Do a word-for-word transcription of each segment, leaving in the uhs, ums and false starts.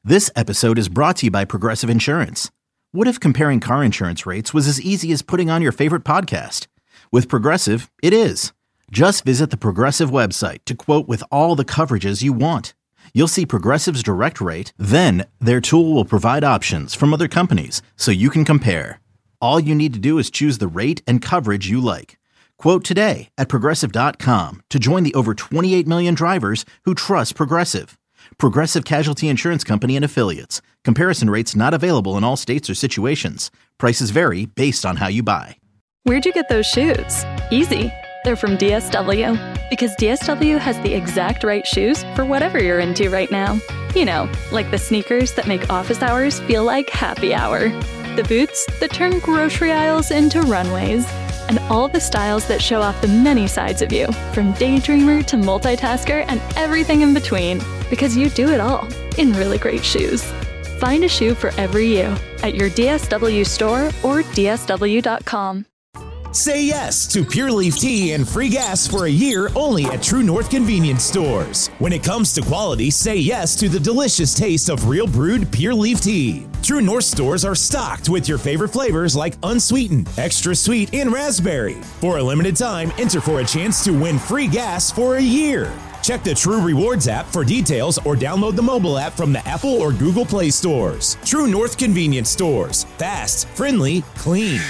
This episode is brought to you by Progressive Insurance. What if comparing car insurance rates was as easy as putting on your favorite podcast? With Progressive, it is. Just visit the Progressive website to quote with all the coverages you want. You'll see Progressive's direct rate, then their tool will provide options from other companies so you can compare. All you need to do is choose the rate and coverage you like. Quote today at progressive dot com to join the over twenty-eight million drivers who trust Progressive. Progressive Casualty Insurance Company and Affiliates. Comparison rates not available in all states or situations. Prices vary based on how you buy. Where'd you get those shoes? Easy. They're from D S W. Because D S W has the exact right shoes for whatever you're into right now. You know, like the sneakers that make office hours feel like happy hour. The boots that turn grocery aisles into runways. And all the styles that show off the many sides of you, from daydreamer to multitasker and everything in between, because you do it all in really great shoes. Find a shoe for every you at your D S W store or D S W dot com. Say yes to Pure Leaf Tea and free gas for a year only at True North Convenience Stores. When it comes to quality, say yes to the delicious taste of real brewed Pure Leaf Tea. True North stores are stocked with your favorite flavors like unsweetened, extra sweet, and raspberry. For a limited time, enter for a chance to win free gas for a year. Check the True Rewards app for details or download the mobile app from the Apple or Google Play stores. True North Convenience Stores. Fast, friendly, clean.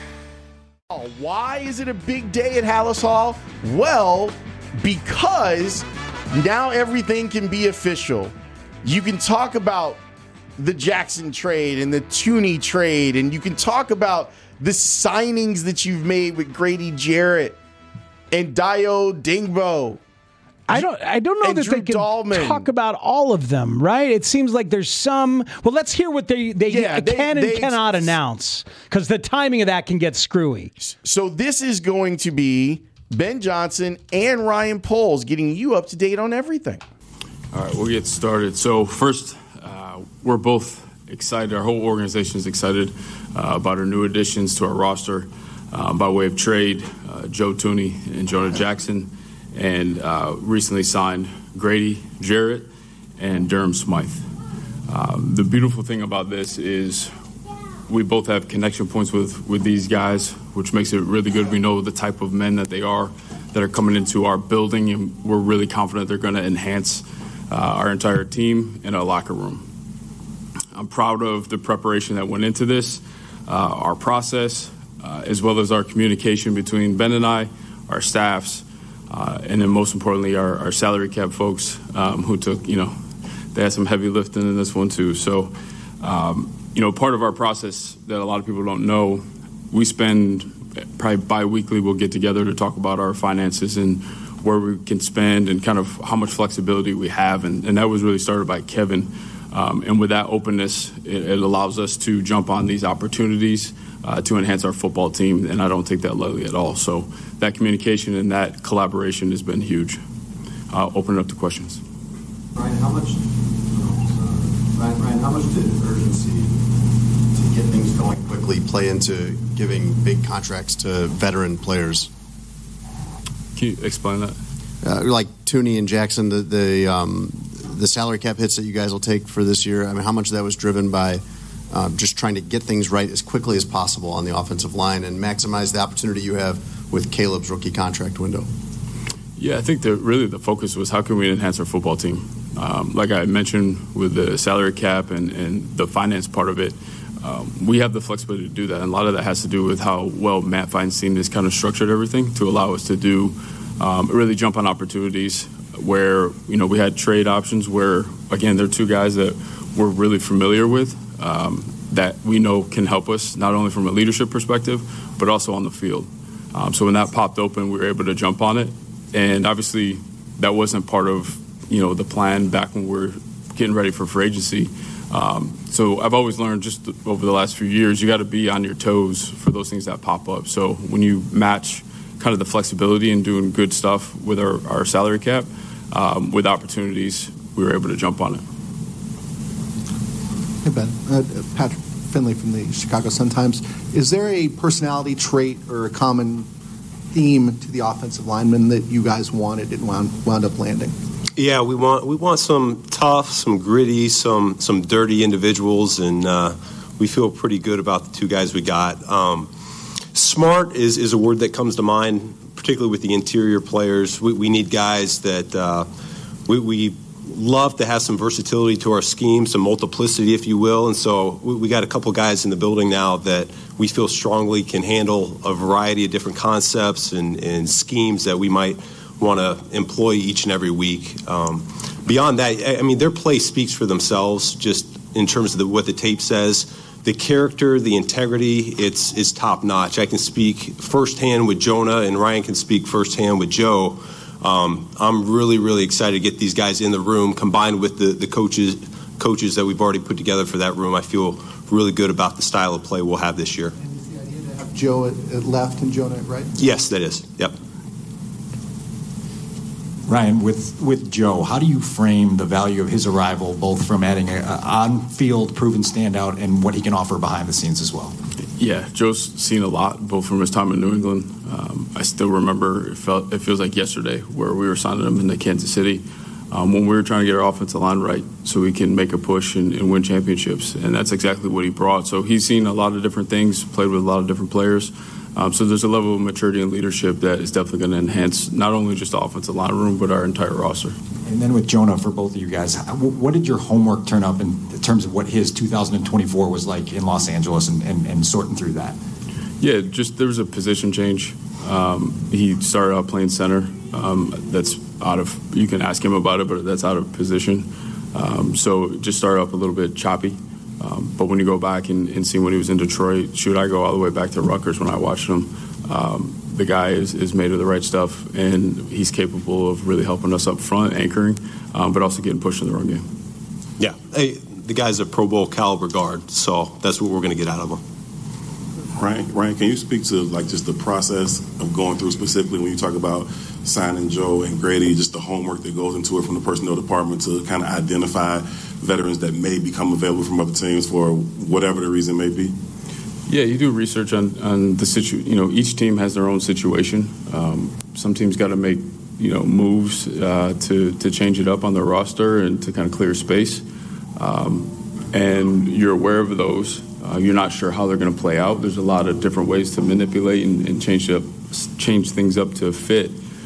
Why is it a big day at Halas Hall? Well, because now everything can be official. You can talk about the Jackson trade and the Tooney trade, and you can talk about the signings that you've made with Grady Jarrett and Dayo Dingbo. I don't I don't know and that Drew they can Dahlman. talk about all of them, right? It seems like there's some. Well, let's hear what they, they Yeah, they- can and they- cannot announce, because the timing of that can get screwy. So this is going to be Ben Johnson and Ryan Poles getting you up to date on everything. All right, we'll get started. So first, uh, we're both excited. Our whole organization is excited uh, about our new additions to our roster uh, by way of trade, uh, Joe Tooney and Jonah Jackson, and uh, recently signed Grady Jarrett and Durham Smythe. Um, the beautiful thing about this is we both have connection points with, with these guys, which makes it really good. We know the type of men that they are that are coming into our building, and we're really confident they're going to enhance uh, our entire team and our locker room. I'm proud of the preparation that went into this, uh, our process, uh, as well as our communication between Ben and I, our staffs, Uh, and then most importantly, our, our salary cap folks um, who took, you know, they had some heavy lifting in this one too. So, um, you know, part of our process that a lot of people don't know, we spend probably bi-weekly, we'll get together to talk about our finances and where we can spend and kind of how much flexibility we have. And, and that was really started by Kevin. Um, and with that openness, it, it allows us to jump on these opportunities Uh, to enhance our football team, and I don't take that lightly at all. So that communication and that collaboration has been huge. I'll open it up to questions. Ryan, how much? Uh, Ryan, Ryan, how much did urgency to get things going quickly play into giving big contracts to veteran players? Can you explain that? Uh, like Tooney and Jackson, the the, um, the salary cap hits that you guys will take for this year. I mean, how much of that was driven by Um, just trying to get things right as quickly as possible on the offensive line and maximize the opportunity you have with Caleb's rookie contract window? Yeah, I think that really the focus was how can we enhance our football team? Um, like I mentioned with the salary cap and, and the finance part of it, um, we have the flexibility to do that. And a lot of that has to do with how well Matt Feinstein has kind of structured everything to allow us to do um, really jump on opportunities where, you know, we had trade options where, again, they're two guys that we're really familiar with. Um, that we know can help us not only from a leadership perspective, but also on the field. Um, so when that popped open, we were able to jump on it. And obviously that wasn't part of, you know, the plan back when we were getting ready for free agency. Um, so I've always learned just over the last few years, you got to be on your toes for those things that pop up. So when you match kind of the flexibility and doing good stuff with our, our salary cap, um, with opportunities, we were able to jump on it. Hey, Ben. Uh, Patrick Finley from the Chicago Sun-Times. Is there a personality trait or a common theme to the offensive lineman that you guys wanted and wound, wound up landing? Yeah, we want we want some tough, some gritty, some some dirty individuals, and uh, we feel pretty good about the two guys we got. Um, smart is, is a word that comes to mind, particularly with the interior players. We, we need guys that uh, we, we love to have some versatility to our scheme, some multiplicity, if you will. And so we, we got a couple guys in the building now that we feel strongly can handle a variety of different concepts and, and schemes that we might want to employ each and every week. Um, beyond that, I mean, their play speaks for themselves just in terms of the, what the tape says. The character, the integrity, it's, it's top notch. I can speak firsthand with Jonah, and Ryan can speak firsthand with Joe. Um, I'm really, really excited to get these guys in the room, combined with the, the coaches coaches that we've already put together for that room. I feel really good about the style of play we'll have this year. And is the idea to have Joe at, at left and Jonah at right? Yes, that is. Yep. Ryan, with, with Joe, how do you frame the value of his arrival, both from adding an on-field proven standout and what he can offer behind the scenes as well? Yeah, Joe's seen a lot, both from his time in New England. Um, I still remember, it, felt, it feels like yesterday, where we were signing him into Kansas City um, when we were trying to get our offensive line right so we can make a push and, and win championships. And that's exactly what he brought. So he's seen a lot of different things, played with a lot of different players. Um, so there's a level of maturity and leadership that is definitely going to enhance not only just the offensive line room, but our entire roster. And then with Jonah, for both of you guys, what did your homework turn up in terms of what his two thousand twenty-four was like in Los Angeles and, and, and sorting through that? Yeah, just there was a position change. Um, he started out playing center. Um, that's out of, you can ask him about it, but that's out of position. Um, so it just started up a little bit choppy. Um, but when you go back and, and see when he was in Detroit, shoot, I go all the way back to Rutgers when I watched him. Um, the guy is, is made of the right stuff, and he's capable of really helping us up front, anchoring, um, but also getting pushed in the run game. Yeah, hey, the guy's a Pro Bowl caliber guard, so that's what we're going to get out of him. Ryan, Ryan, can you speak to like just the process of going through, specifically when you talk about signing Joe and Grady, just the homework that goes into it from the personnel department to kind of identify veterans that may become available from other teams for whatever the reason may be? Yeah, you do research on, on the situ. You know, each team has their own situation. Um, some teams got to make, you know, moves uh, to to change it up on their roster and to kind of clear space. Um, and you're aware of those. Uh, you're not sure how they're going to play out. There's a lot of different ways to manipulate and, and change up, change things up to fit.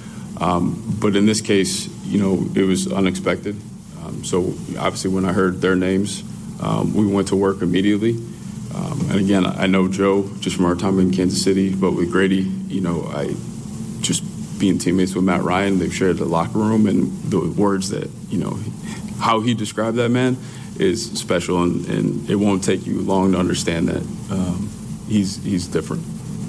Um, but in this case, you know, it was unexpected. Um, so obviously, when I heard their names, um, we went to work immediately. Um, and again, I know Joe just from our time in Kansas City, but with Grady, you know, I just being teammates with Matt Ryan, they've shared the locker room, and the words that, you know, how he described that man is special, and, and it won't take you long to understand that um, he's he's different.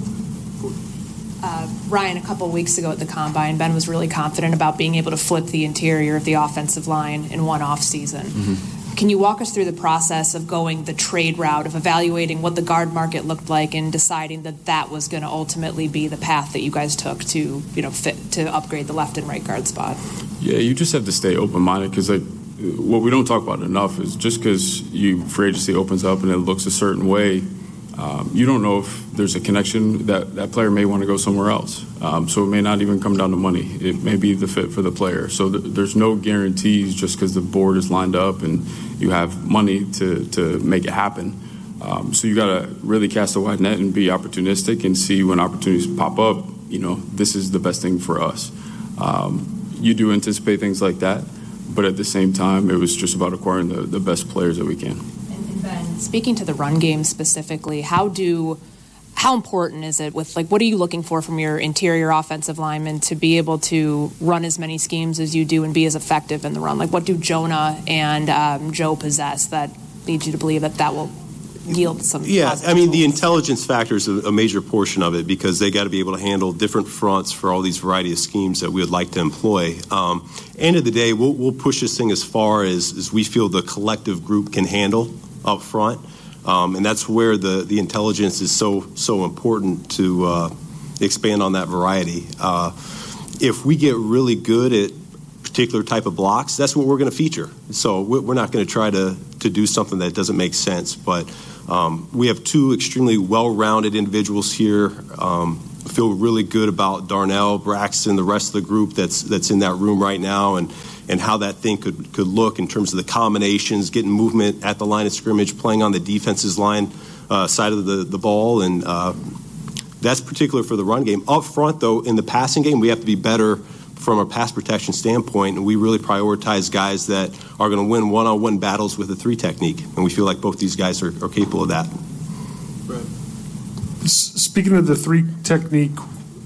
Uh, Ryan, a couple of weeks ago at the Combine, Ben was really confident about being able to flip the interior of the offensive line in one off season. Mm-hmm. Can you walk us through the process of going the trade route, of evaluating what the guard market looked like and deciding that that was going to ultimately be the path that you guys took to, you know, fit to upgrade the left and right guard spot? Yeah, you just have to stay open-minded, because like what we don't talk about enough is just because you free agency opens up and it looks a certain way, um, you don't know if there's a connection that that player may want to go somewhere else. Um, so it may not even come down to money. It may be the fit for the player. So th- there's no guarantees just because the board is lined up and you have money to, to make it happen. Um, so you got to really cast a wide net and be opportunistic and see when opportunities pop up, you know, this is the best thing for us. Um, you do anticipate things like that, but at the same time, it was just about acquiring the, the best players that we can. And Ben, speaking to the run game specifically, how do how important is it with, like, what are you looking for from your interior offensive linemen to be able to run as many schemes as you do and be as effective in the run? Like, what do Jonah and um, Joe possess that leads you to believe that that will yield some Yeah, I mean, results? the intelligence factor is a, a major portion of it, because they got to be able to handle different fronts for all these variety of schemes that we would like to employ. Um, end of the day, we'll, we'll push this thing as far as, as we feel the collective group can handle up front. Um, and that's where the, the intelligence is so so important to uh, expand on that variety. Uh, if we get really good at particular type of blocks, that's what we're going to feature. So we're not going to try to to do something that doesn't make sense. But um, we have two extremely well-rounded individuals here. Um, feel really good about Darnell, Braxton, the rest of the group that's that's in that room right now, and and how that thing could, could look in terms of the combinations, getting movement at the line of scrimmage, playing on the defense's line uh, side of the, the ball. And uh, that's particular for the run game. Up front, though, in the passing game, we have to be better from a pass protection standpoint, and we really prioritize guys that are going to win one-on-one battles with a three technique. And we feel like both these guys are, are capable of that. Speaking of the three technique,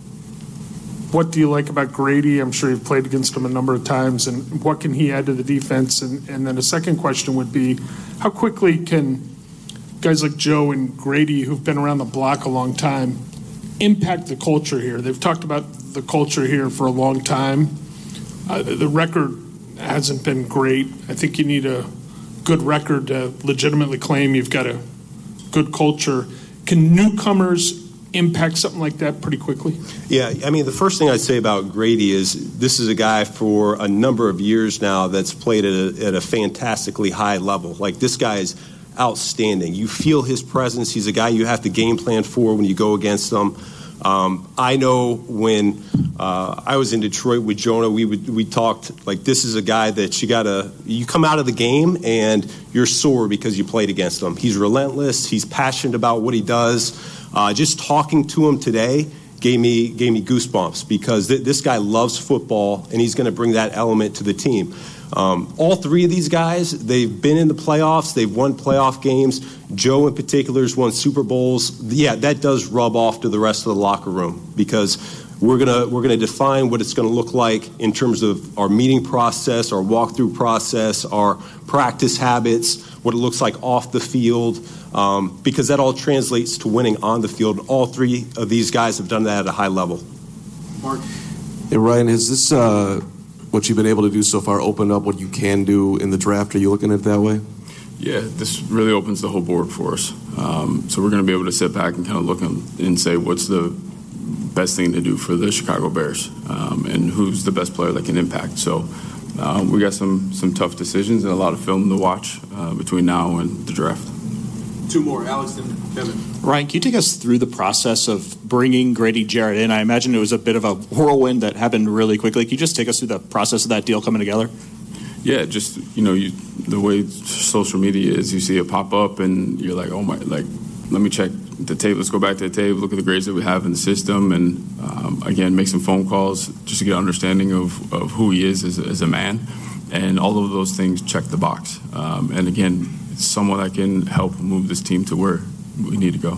what do you like about Grady? I'm sure you've played against him a number of times, and what can he add to the defense? And, and then a second question would be, how quickly can guys like Joe and Grady, who've been around the block a long time, impact the culture here? They've talked about the culture here for a long time. Uh, the record hasn't been great. I think you need a good record to legitimately claim you've got a good culture. Can newcomers impact something like that pretty quickly? Yeah, I mean, the first thing I'd say about Grady is this is a guy for a number of years now that's played at a, at a fantastically high level. Like, this guy is outstanding. You feel his presence. He's a guy you have to game plan for when you go against him. Um, I know when uh, I was in Detroit with Jonah, we would, we talked like this is a guy that you gotta you come out of the game and you're sore because you played against him. He's relentless. He's passionate about what he does. Uh, just talking to him today gave me gave me goosebumps because th- this guy loves football and he's going to bring that element to the team. Um, all three of these guys, they've been in the playoffs. They've won playoff games. Joe in particular has won Super Bowls. Yeah, that does rub off to the rest of the locker room because we're gonna we're gonna define what it's gonna look like in terms of our meeting process, our walkthrough process, our practice habits, what it looks like off the field, um, because that all translates to winning on the field. All three of these guys have done that at a high level. Mark. Hey, Ryan, has this uh, what you've been able to do so far opened up what you can do in the draft? Are you looking at it that way? Yeah, this really opens the whole board for us. Um, so we're going to be able to sit back and kind of look and say what's the best thing to do for the Chicago Bears um, and who's the best player that can impact. So uh, we got some some tough decisions and a lot of film to watch uh, between now and the draft. Two more, Alex and Kevin. Ryan, can you take us through the process of bringing Grady Jarrett in? I imagine it was a bit of a whirlwind that happened really quickly. Can you just take us through the process of that deal coming together? Yeah, just, you know, you, the way social media is, you see it pop up and you're like, oh my, like, let me check the tape. Let's go back to the tape, look at the grades that we have in the system, and um, again, make some phone calls just to get an understanding of, of who he is as, as a man. And all of those things check the box. Um, and again, it's someone that can help move this team to where we need to go.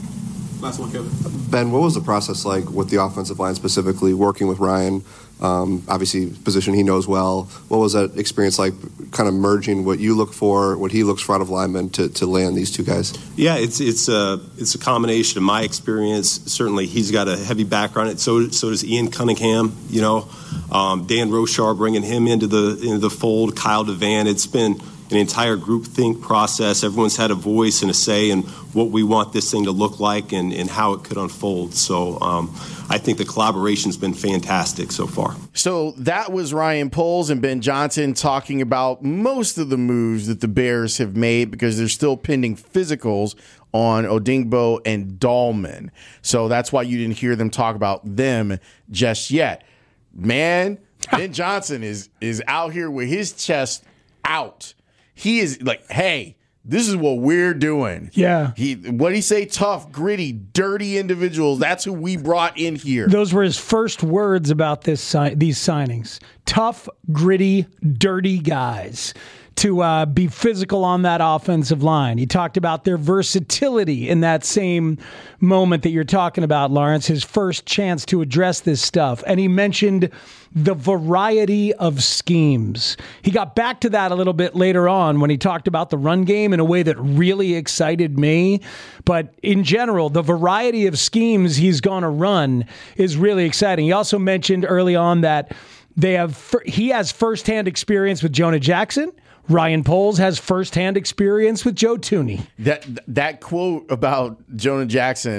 Last one, Kevin. Ben, what was the process like with the offensive line specifically, working with Ryan? Um, obviously, position he knows well. What was that experience like, kind of merging what you look for, what he looks for out of linemen to, to land these two guys? Yeah, it's it's a it's a combination of my experience. Certainly, he's got a heavy background. And so so does Ian Cunningham. You know, um, Dan Rochar bringing him into the into the fold. Kyle Devan. It's been an entire group think process. Everyone's had a voice and a say in what we want this thing to look like and, and how it could unfold. So um, I think the collaboration's been fantastic so far. So that was Ryan Poles and Ben Johnson talking about most of the moves that the Bears have made because there's still pending physicals on Odingbo and Dahlman. So that's why you didn't hear them talk about them just yet. Man, Ben Johnson is is out here with his chest out. He is like, hey, this is what we're doing. Yeah. He what did he say? Tough, gritty, dirty individuals. That's who we brought in here. Those were his first words about this si- these signings. Tough, gritty, dirty guys to uh, be physical on that offensive line. He talked about their versatility in that same moment that you're talking about, Lawrence, his first chance to address this stuff. And he mentioned the variety of schemes. He got back to that a little bit later on when he talked about the run game in a way that really excited me. But in general, the variety of schemes he's going to run is really exciting. He also mentioned early on that they have he has firsthand experience with Jonah Jackson. Ryan Poles has firsthand experience with Joe Thuney. That that quote about Jonah Jackson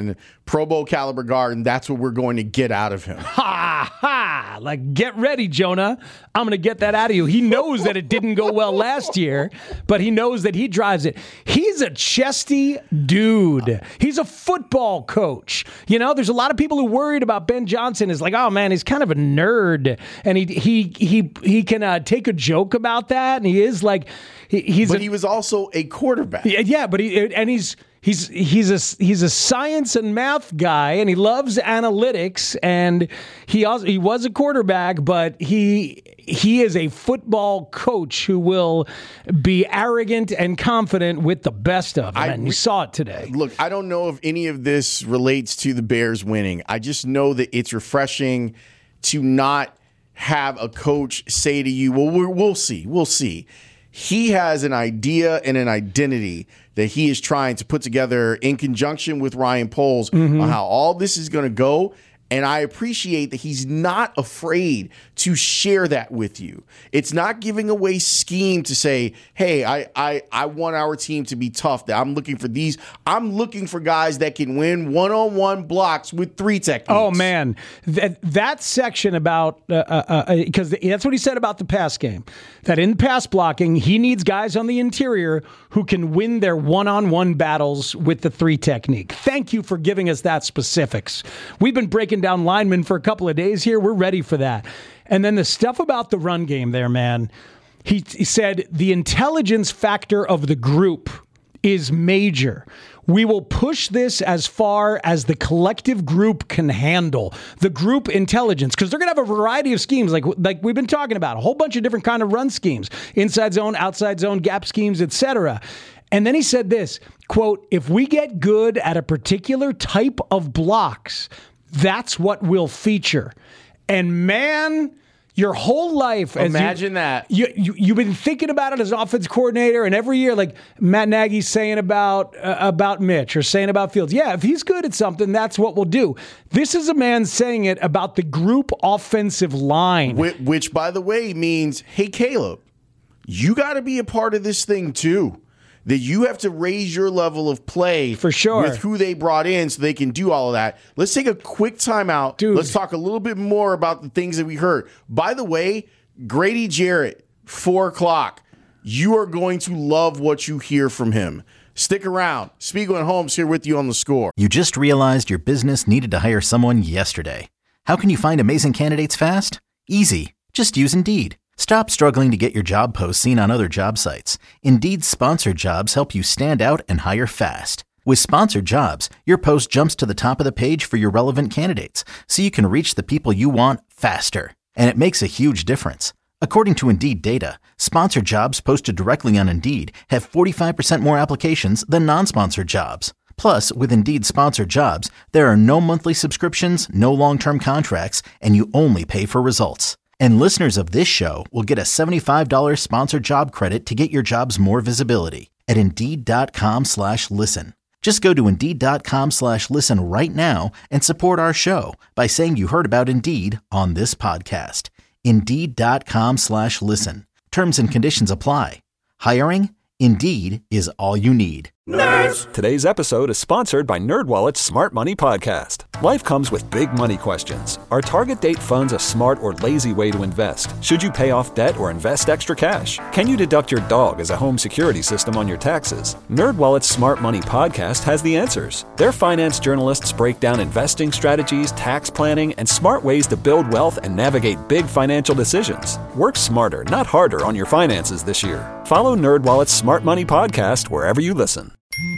Pro Bowl caliber guard, and that's what we're going to get out of him. Ha ha! Like, get ready, Jonah. I'm going to get that out of you. He knows that it didn't go well last year, but he knows that he drives it. He's a chesty dude. He's a football coach. You know, there's a lot of people who worried about Ben Johnson. Is like, oh man, he's kind of a nerd, and he he he he can uh, take a joke about that, and he is like, he, he's. But a, he was also a quarterback. Yeah, yeah, but he and he's. He's he's a he's a science and math guy, and he loves analytics. And he also he was a quarterback, but he he is a football coach who will be arrogant and confident with the best of them. I, and you saw it today. Look, I don't know if any of this relates to the Bears winning. I just know that it's refreshing to not have a coach say to you, "Well, we're, we'll see, we'll see." He has an idea and an identity that he is trying to put together in conjunction with Ryan Poles mm-hmm. on how all this is going to go. And I appreciate that he's not afraid to share that with you. It's not giving away scheme to say, hey, I, I, I want our team to be tough. That I'm looking for these. I'm looking for guys that can win one-on-one blocks with three techniques. Oh, man. That, that section about, because uh, uh, uh, that's what he said about the pass game, that in pass blocking, he needs guys on the interior who can win their one-on-one battles with the three technique. Thank you for giving us that specifics. We've been breaking down linemen for a couple of days here. We're ready for that. And then the stuff about the run game there, man, he, he said the intelligence factor of the group is major. We will push this as far as the collective group can handle. The group intelligence, because they're going to have a variety of schemes like like we've been talking about, a whole bunch of different kind of run schemes, inside zone, outside zone, gap schemes, et cetera. And then he said this, quote, if we get good at a particular type of blocks, that's what we'll feature. And man, your whole life, as imagine you, that you, you you've been thinking about it as an offense coordinator, and every year, like Matt Nagy's saying about uh, about Mitch or saying about Fields, yeah, if he's good at something, that's what we'll do. This is a man saying it about the group offensive line, which, which by the way, means, hey, Caleb, you got to be a part of this thing too. That you have to raise your level of play for sure with who they brought in so they can do all of that. Let's take a quick timeout. Dude. Let's talk a little bit more about the things that we heard. By the way, Grady Jarrett, four o'clock. You are going to love what you hear from him. Stick around. Spiegel and Holmes here with you on The Score. You just realized your business needed to hire someone yesterday. How can you find amazing candidates fast? Easy. Just use Indeed. Stop struggling to get your job posts seen on other job sites. Indeed's sponsored jobs help you stand out and hire fast. With sponsored jobs, your post jumps to the top of the page for your relevant candidates, so you can reach the people you want faster. And it makes a huge difference. According to Indeed data, sponsored jobs posted directly on Indeed have forty-five percent more applications than non-sponsored jobs. Plus, with Indeed sponsored jobs, there are no monthly subscriptions, no long-term contracts, and you only pay for results. And listeners of this show will get a seventy-five dollars sponsored job credit to get your jobs more visibility at Indeed.com slash listen. Just go to Indeed.com slash listen right now and support our show by saying you heard about Indeed on this podcast. Indeed.com slash listen. Terms and conditions apply. Hiring? Indeed is all you need. Nerds! Today's episode is sponsored by NerdWallet's Smart Money Podcast. Life comes with big money questions. Are target date funds a smart or lazy way to invest? Should you pay off debt or invest extra cash? Can you deduct your dog as a home security system on your taxes? NerdWallet's Smart Money Podcast has the answers. Their finance journalists break down investing strategies, tax planning, and smart ways to build wealth and navigate big financial decisions. Work smarter, not harder on your finances this year. Follow NerdWallet's Smart Money Podcast wherever you listen.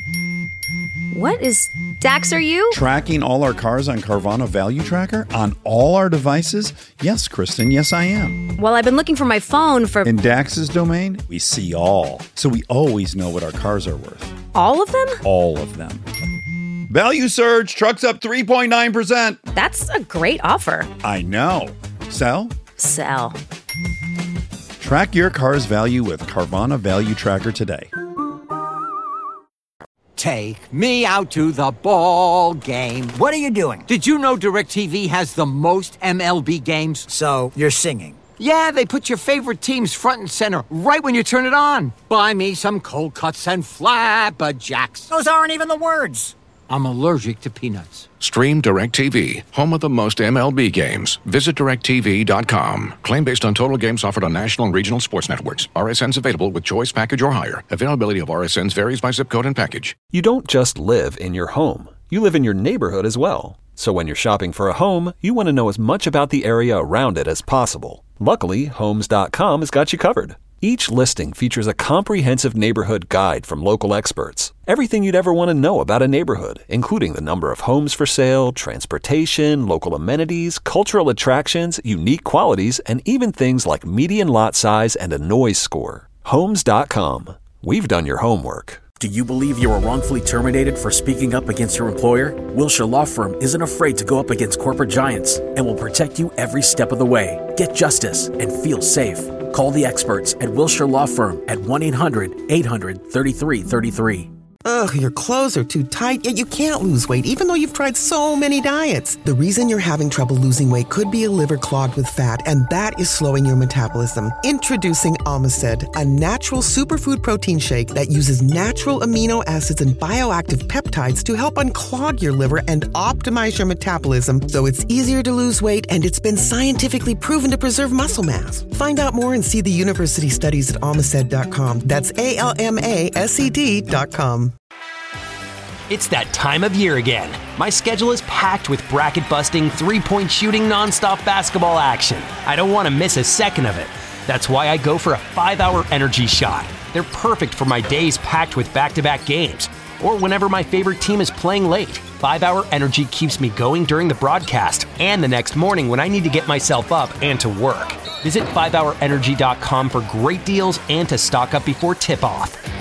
What is Dax, are you? Tracking all our cars on Carvana Value Tracker on all our devices? Yes, Kristen, yes I am. Well, I've been looking for my phone for... In Dax's domain, we see all. So we always know what our cars are worth. All of them? All of them. Value surge, trucks up three point nine percent. That's a great offer. I know. Sell? Sell. Track your car's value with Carvana Value Tracker today. Take me out to the ball game. What are you doing? Did you know DirecTV has the most M L B games? So, you're singing. Yeah, they put your favorite teams front and center right when you turn it on. Buy me some cold cuts and flapjacks. Those aren't even the words. I'm allergic to peanuts. Stream DirecTV, home of the most M L B games. Visit direct T V dot com. Claim based on total games offered on national and regional sports networks. R S Ns available with choice package or higher. Availability of R S Ns varies by zip code and package. You don't just live in your home. You live in your neighborhood as well. So when you're shopping for a home, you want to know as much about the area around it as possible. Luckily, Homes dot com has got you covered. Each listing features a comprehensive neighborhood guide from local experts. Everything you'd ever want to know about a neighborhood, including the number of homes for sale, transportation, local amenities, cultural attractions, unique qualities, and even things like median lot size and a noise score. Homes dot com. We've done your homework. Do you believe you were wrongfully terminated for speaking up against your employer? Wilshire Law Firm isn't afraid to go up against corporate giants and will protect you every step of the way. Get justice and feel safe. Call the experts at Wilshire Law Firm at one eight hundred eight hundred thirty-three thirty-three. Ugh, your clothes are too tight, yet you can't lose weight even though you've tried so many diets. The reason you're having trouble losing weight could be a liver clogged with fat, and that is slowing your metabolism. Introducing Omicid, a natural superfood protein shake that uses natural amino acids and bioactive peptides to help unclog your liver and optimize your metabolism so it's easier to lose weight, and it's been scientifically proven to preserve muscle mass. Find out more and see the university studies at Omicid dot com. That's A L M A S E D dot com. It's that time of year again. My schedule is packed with bracket-busting, three-point shooting, nonstop basketball action. I don't want to miss a second of it. That's why I go for a five-hour energy shot. They're perfect for my days packed with back-to-back games, or whenever my favorite team is playing late. five-hour energy keeps me going during the broadcast and the next morning when I need to get myself up and to work. Visit five hour energy dot com for great deals and to stock up before tip-off.